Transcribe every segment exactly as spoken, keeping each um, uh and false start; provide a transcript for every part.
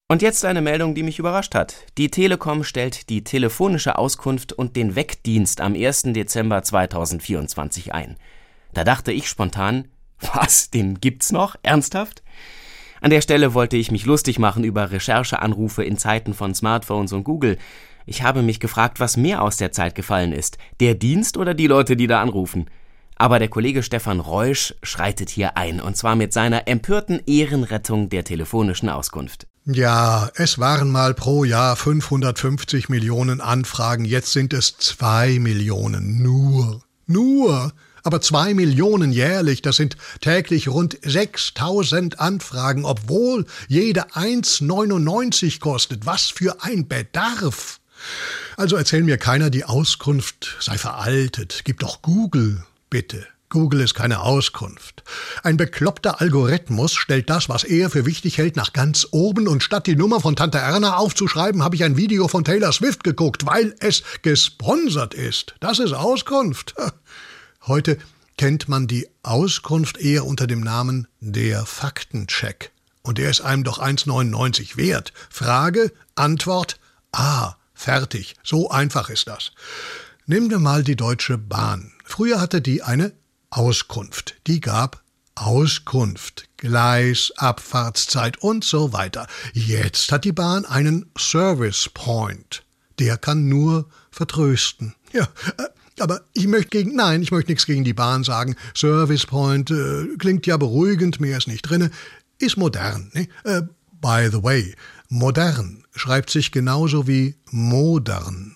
Und jetzt eine Meldung, die mich überrascht hat. Die Telekom stellt die telefonische Auskunft und den Weckdienst am ersten Dezember zweitausendvierundzwanzig ein. Da dachte ich spontan, was, den gibt's noch? Ernsthaft? An der Stelle wollte ich mich lustig machen über Rechercheanrufe in Zeiten von Smartphones und Google. Ich habe mich gefragt, was mehr aus der Zeit gefallen ist, der Dienst oder die Leute, die da anrufen. Aber der Kollege Stefan Reusch schreitet hier ein, und zwar mit seiner empörten Ehrenrettung der telefonischen Auskunft. Ja, es waren mal pro Jahr fünfhundertfünfzig Millionen Anfragen, jetzt sind es zwei Millionen. Nur, nur. Aber zwei Millionen jährlich, das sind täglich rund sechstausend Anfragen, obwohl jede eins neunundneunzig kostet. Was für ein Bedarf! Also erzähl mir keiner, die Auskunft sei veraltet. Gib doch Google, bitte. Google ist keine Auskunft. Ein bekloppter Algorithmus stellt das, was er für wichtig hält, nach ganz oben, und statt die Nummer von Tante Erna aufzuschreiben, habe ich ein Video von Taylor Swift geguckt, weil es gesponsert ist. Das ist Auskunft. Heute kennt man die Auskunft eher unter dem Namen der Faktencheck. Und der ist einem doch eins neunundneunzig wert. Frage, Antwort, ah, fertig. So einfach ist das. Nimm dir mal die Deutsche Bahn. Früher hatte die eine Auskunft. Die gab Auskunft, Gleis, Abfahrtszeit und so weiter. Jetzt hat die Bahn einen Service Point. Der kann nur vertrösten. Ja, aber ich möchte gegen, nein, ich möchte nichts gegen die Bahn sagen. Service Point äh, klingt ja beruhigend, mehr ist nicht drin. Ist modern, ne? Äh, by the way, modern schreibt sich genauso wie modern.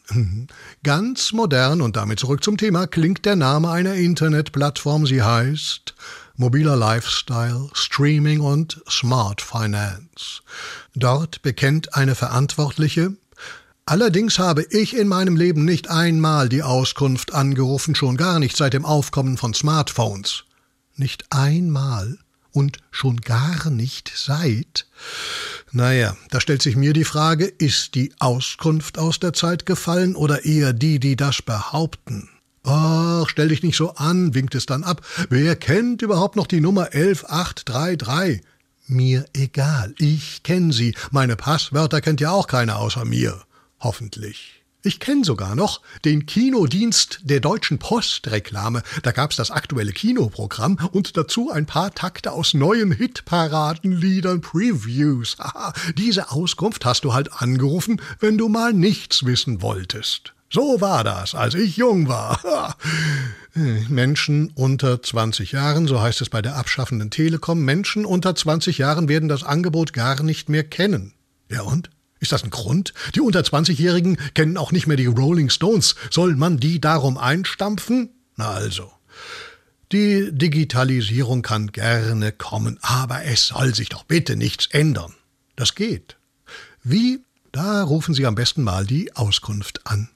Ganz modern, und damit zurück zum Thema, klingt der Name einer Internetplattform. Sie heißt Mobiler Lifestyle, Streaming und Smart Finance. Dort bekennt eine Verantwortliche: Allerdings habe ich in meinem Leben nicht einmal die Auskunft angerufen, schon gar nicht seit dem Aufkommen von Smartphones. Nicht einmal und schon gar nicht seit. Naja, da stellt sich mir die Frage, ist die Auskunft aus der Zeit gefallen oder eher die, die das behaupten? Ach, stell dich nicht so an, winkt es dann ab. Wer kennt überhaupt noch die Nummer elf acht drei drei? Mir egal, ich kenne sie. Meine Passwörter kennt ja auch keiner außer mir. Hoffentlich. Ich kenne sogar noch den Kinodienst der Deutschen Post-Reklame. Da gab's das aktuelle Kinoprogramm und dazu ein paar Takte aus neuen Hitparadenliedern, Previews. Haha, diese Auskunft hast du halt angerufen, wenn du mal nichts wissen wolltest. So war das, als ich jung war. Menschen unter zwanzig Jahren, so heißt es bei der abschaffenden Telekom, Menschen unter zwanzig Jahren werden das Angebot gar nicht mehr kennen. Ja und? Ist das ein Grund? Die unter zwanzigjährigen kennen auch nicht mehr die Rolling Stones. Soll man die darum einstampfen? Na also. Die Digitalisierung kann gerne kommen, aber es soll sich doch bitte nichts ändern. Das geht. Wie? Da rufen Sie am besten mal die Auskunft an.